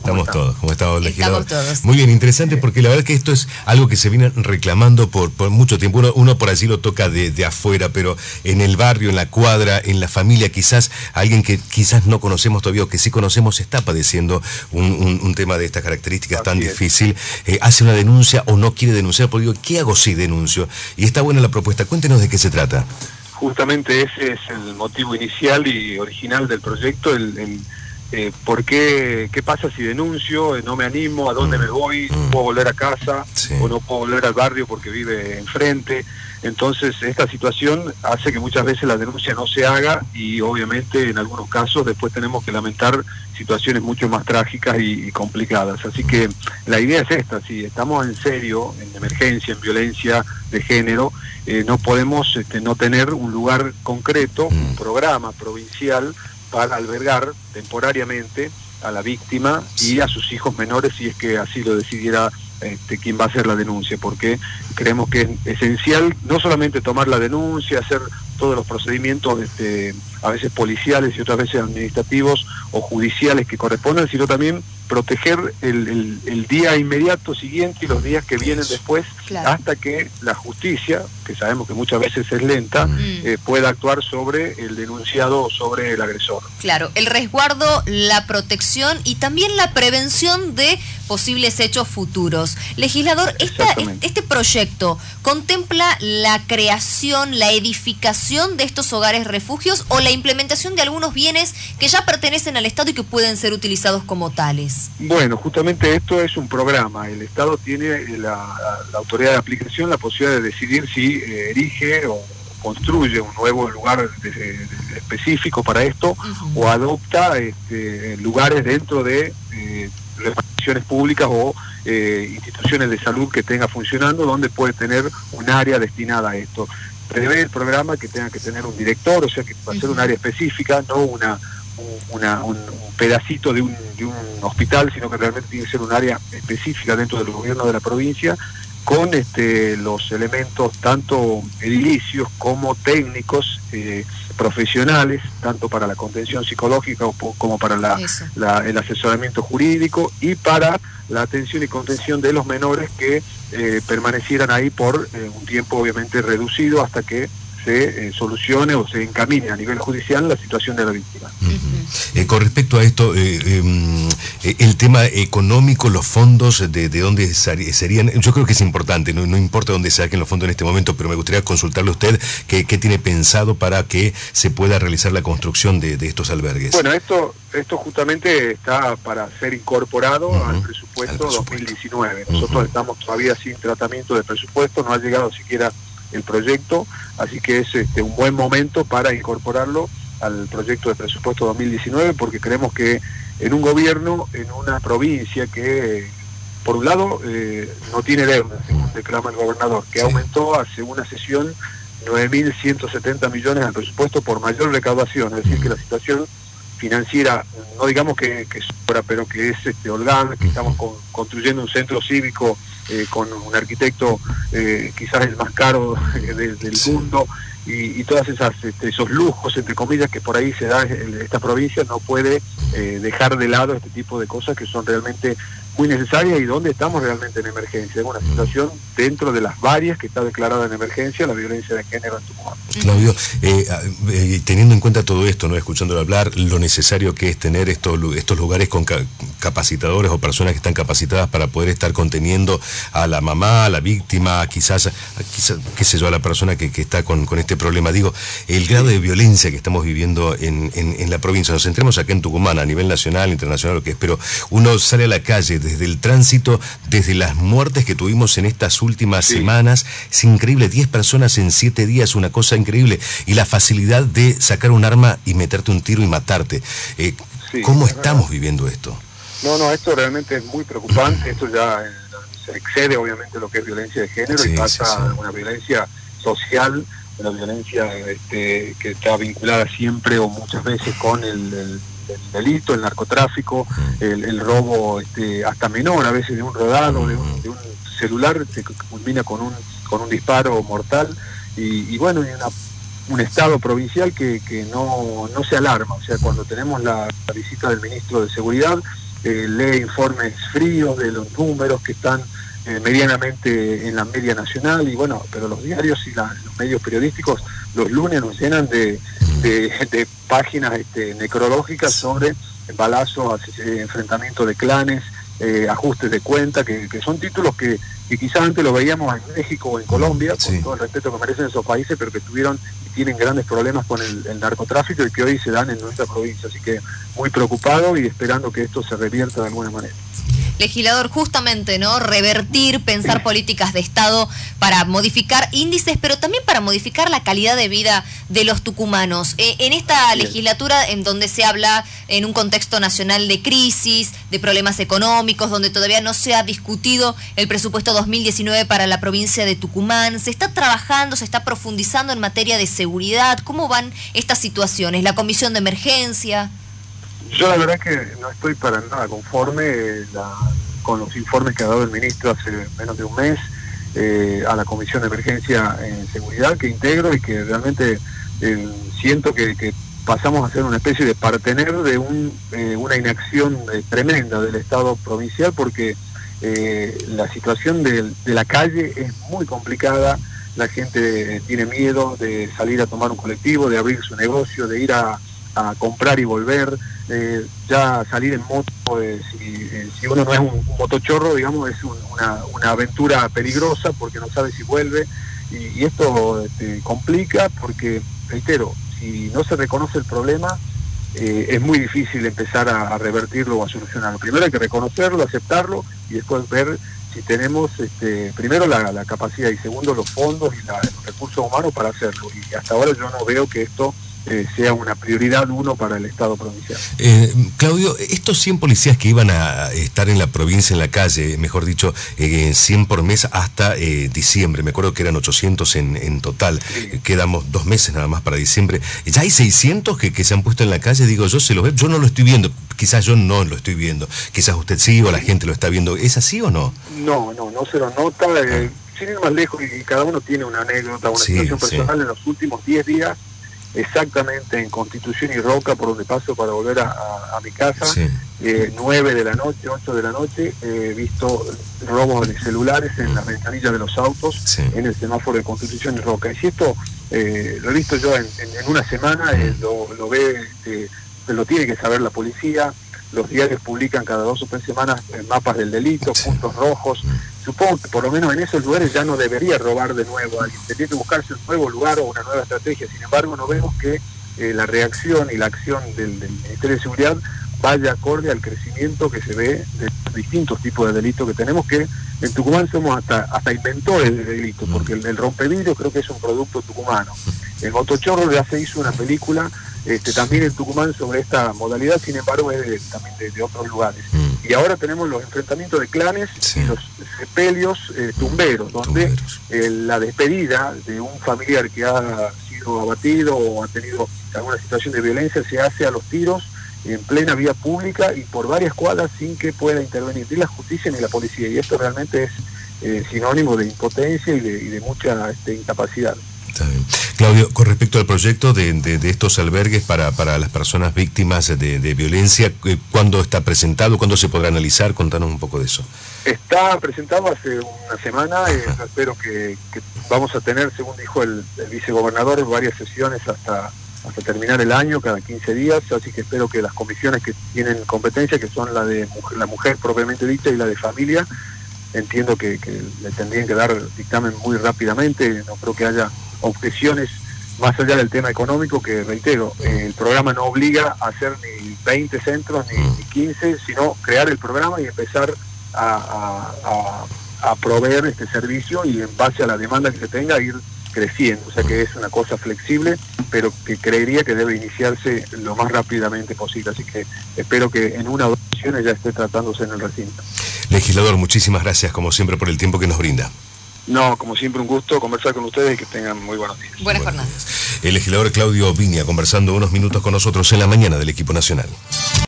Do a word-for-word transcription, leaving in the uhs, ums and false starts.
estamos todos, como estamos legislador. Estamos todos. Muy bien, interesante, porque la verdad es que esto es algo que se viene reclamando por, por mucho tiempo. Uno, uno por allí lo toca de, de afuera, pero en el barrio, en la cuadra, en la familia, quizás alguien que quizás no conocemos todavía o que sí conocemos está padeciendo un, un, un tema de estas características Así tan es. difícil. Eh, hace una denuncia o no quiere denunciar, porque digo, ¿qué hago si denuncio? Y está buena la propuesta. Cuéntenos de qué se trata. Justamente ese es el motivo inicial y original del proyecto, el, el eh, por qué, qué pasa si denuncio, no me animo, a dónde me voy, no puedo volver a casa, Sí. o no puedo volver al barrio porque vive enfrente. Entonces esta situación hace que muchas veces la denuncia no se haga y obviamente en algunos casos después tenemos que lamentar situaciones mucho más trágicas y, y complicadas. Así que la idea es esta: si estamos en serio, en emergencia, en violencia de género, eh, no podemos este, no tener un lugar concreto, un programa provincial para albergar temporariamente a la víctima y a sus hijos menores, si es que así lo decidiera este, quien va a hacer la denuncia, porque creemos que es esencial no solamente tomar la denuncia, hacer todos los procedimientos este, a veces policiales y otras veces administrativos o judiciales que correspondan, sino también proteger el, el, el día inmediato siguiente y los días que vienen después, claro, hasta que la justicia, que sabemos que muchas veces es lenta, mm. eh, pueda actuar sobre el denunciado o sobre el agresor. Claro, el resguardo, la protección y también la prevención de posibles hechos futuros. Legislador, esta, este proyecto contempla la creación, la edificación de estos hogares refugios o la implementación de algunos bienes que ya pertenecen al Estado y que pueden ser utilizados como tales. Bueno, justamente esto es un programa. El Estado tiene la, la autoridad de aplicación la posibilidad de decidir si eh, erige o construye un nuevo lugar de, de, de específico para esto, uh-huh, o adopta este, lugares dentro de eh, reparticiones públicas o eh, instituciones de salud que tenga funcionando, donde puede tener un área destinada a esto. Prevé el programa que tenga que tener un director, o sea que va a ser un área específica, no una, una un, un pedacito de un, de un hospital, sino que realmente tiene que ser un área específica dentro del gobierno de la provincia, con este, los elementos tanto edilicios como técnicos, eh, profesionales, tanto para la contención psicológica como para la, la, el asesoramiento jurídico y para la atención y contención de los menores que eh, permanecieran ahí por eh, un tiempo obviamente reducido hasta que se eh, solucione o se encamine a nivel judicial la situación de la víctima. Uh-huh. Eh, con respecto a esto, eh, eh, el tema económico, los fondos, de, de dónde serían, yo creo que es importante, no, no importa dónde saquen los fondos en este momento, pero me gustaría consultarle a usted qué, qué tiene pensado para que se pueda realizar la construcción de, de estos albergues. Bueno, esto esto justamente está para ser incorporado uh-huh. al presupuesto, al presupuesto dos mil diecinueve. Nosotros uh-huh. estamos todavía sin tratamiento de presupuesto, no ha llegado siquiera el proyecto, así que es este, un buen momento para incorporarlo al proyecto de presupuesto dos mil diecinueve, porque creemos que en un gobierno, en una provincia que, por un lado, eh, no tiene deuda, según declama el gobernador, que sí. aumentó hace una sesión nueve mil ciento setenta millones al presupuesto por mayor recaudación, es decir, que la situación financiera, no digamos que, que sobra, pero que es este, holgada, que estamos con, construyendo un centro cívico eh, con un arquitecto eh, quizás el más caro eh, de, del sí. mundo, y, y todas esas este, esos lujos, entre comillas, que por ahí se da en esta provincia, no puede eh, dejar de lado este tipo de cosas que son realmente muy necesarias y donde estamos realmente en emergencia. Es una situación dentro de las varias que está declarada en emergencia, la violencia de género en Tucumán. Claudio, eh, eh, teniendo en cuenta todo esto, no escuchándolo hablar, lo necesario que es tener estos, estos lugares con ca capacitadores o personas que están capacitadas para poder estar conteniendo a la mamá, a la víctima, quizás, quizás qué sé yo, a la persona que, que está con, con este problema. Digo, el grado de violencia que estamos viviendo en, en, en la provincia, nos centremos acá en Tucumán, a nivel nacional, internacional, lo que es, pero uno sale a la calle, desde el tránsito, desde las muertes que tuvimos en estas últimas sí. semanas, es increíble, diez personas en siete días, una cosa increíble, y la facilidad de sacar un arma y meterte un tiro y matarte. Eh, sí, ¿Cómo estamos verdad. viviendo esto? No, no, esto realmente es muy preocupante, esto ya eh, se excede obviamente lo que es violencia de género sí, y pasa sí, sí. a una violencia social, una violencia este, que está vinculada siempre o muchas veces con el, el el delito, el narcotráfico, el, el robo este, hasta menor, a veces de un rodado, de un, de un celular, que culmina con un con un disparo mortal, y, y bueno, y una, un Estado provincial que, que no, no se alarma. O sea, cuando tenemos la, la visita del ministro de Seguridad, eh, lee informes fríos de los números que están eh, medianamente en la media nacional, y bueno, pero los diarios y la, los medios periodísticos los lunes nos llenan de, de, de páginas este, necrológicas sobre balazos, eh, enfrentamientos de clanes, eh, ajustes de cuenta, que, que son títulos que, que quizás antes lo veíamos en México o en Colombia, sí, con todo el respeto que merecen esos países, pero que tuvieron y tienen grandes problemas con el, el narcotráfico y que hoy se dan en nuestra provincia. Así que muy preocupado y esperando que esto se revierta de alguna manera. Legislador, justamente, ¿no? Revertir, pensar sí. políticas de Estado para modificar índices, pero también para modificar la calidad de vida de los tucumanos. Eh, en esta sí. legislatura, en donde se habla en un contexto nacional de crisis, de problemas económicos, donde todavía no se ha discutido el presupuesto dos mil diecinueve para la provincia de Tucumán, se está trabajando, se está profundizando en materia de seguridad. ¿Cómo van estas situaciones? ¿La comisión de emergencia? Yo la verdad que no estoy para nada conforme eh, la, con los informes que ha dado el ministro hace menos de un mes eh, a la Comisión de Emergencia en Seguridad, que integro y que realmente eh, siento que, que pasamos a ser una especie de partener de un, eh, una inacción eh, tremenda del Estado provincial, porque eh, la situación de, de la calle es muy complicada. La gente eh, tiene miedo de salir a tomar un colectivo, de abrir su negocio, de ir a, a comprar y volver. Eh, ya salir en moto, eh, si, eh, si uno no es un, un motochorro, digamos, es un, una, una aventura peligrosa porque no sabe si vuelve, y, y esto este, complica porque, reitero, si no se reconoce el problema, eh, es muy difícil empezar a, a revertirlo o a solucionarlo. Primero hay que reconocerlo, aceptarlo, y después ver si tenemos este, primero la, la capacidad y segundo los fondos y la, los recursos humanos para hacerlo, y hasta ahora yo no veo que esto Eh, sea una prioridad uno para el Estado provincial. Eh, Claudio, estos cien policías que iban a estar en la provincia, en la calle, mejor dicho, eh, cien por mes hasta eh, diciembre, me acuerdo que eran ochocientos en, en total, sí. Quedamos dos meses nada más para diciembre, ya hay seiscientos que, que se han puesto en la calle, digo yo, se los ve, yo no lo estoy viendo, quizás yo no lo estoy viendo, quizás usted sí o la gente lo está viendo, ¿es así o no? No, no, no se lo nota, eh, ah. sin ir más lejos, y cada uno tiene una anécdota, una sí, situación personal sí. En los últimos diez días, exactamente en Constitución y Roca, por donde paso para volver a, a, a mi casa, sí. eh, nueve de la noche, ocho de la noche, he eh, visto robos de celulares en las ventanillas de los autos, sí. En el semáforo de Constitución y Roca. Y si esto eh, lo he visto yo en, en, en una semana, eh, lo, lo ve, eh, lo tiene que saber la policía. Los diarios publican cada dos o tres semanas eh, mapas del delito, sí. Puntos rojos. Supongo que por lo menos en esos lugares ya no debería robar de nuevo a alguien. Tiene que buscarse un nuevo lugar o una nueva estrategia. Sin embargo, no vemos que eh, la reacción y la acción del, del Ministerio de Seguridad vaya acorde al crecimiento que se ve de distintos tipos de delitos que tenemos, que en Tucumán somos hasta hasta inventores de delitos, porque el, el rompevidrio creo que es un producto tucumano. El motochorro ya se hizo una película este, también en Tucumán sobre esta modalidad, sin embargo es de, también de, de otros lugares. Mm. Y ahora tenemos los enfrentamientos de clanes, sí. Y los sepelios eh, tumberos, donde eh, la despedida de un familiar que ha sido abatido o ha tenido alguna situación de violencia se hace a los tiros en plena vía pública y por varias cuadras sin que pueda intervenir ni la justicia ni la policía, y esto realmente es eh, sinónimo de impotencia y de, y de mucha este, incapacidad. Está bien. Claudio, con respecto al proyecto de, de, de estos albergues para, para las personas víctimas de, de violencia, ¿cuándo está presentado? ¿Cuándo se podrá analizar? Contanos un poco de eso. Está presentado hace una semana, eh, espero que, que vamos a tener, según dijo el, el vicegobernador, varias sesiones hasta hasta terminar el año, cada quince días, así que espero que las comisiones que tienen competencia, que son la de mujer, la mujer propiamente dicha y la de familia, entiendo que, que le tendrían que dar dictamen muy rápidamente, no creo que haya objeciones más allá del tema económico, que reitero, eh, el programa no obliga a hacer ni veinte centros ni, ni quince, sino crear el programa y empezar a, a, a, a proveer este servicio y en base a la demanda que se tenga ir creciendo, o sea que es una cosa flexible, pero que creería que debe iniciarse lo más rápidamente posible, así que espero que en una o dos sesiones ya esté tratándose en el recinto. Legislador, muchísimas gracias como siempre por el tiempo que nos brinda. No, como siempre un gusto conversar con ustedes y que tengan muy buenos días. Buenas jornadas. El legislador Claudio Viña conversando unos minutos con nosotros en la mañana del equipo nacional.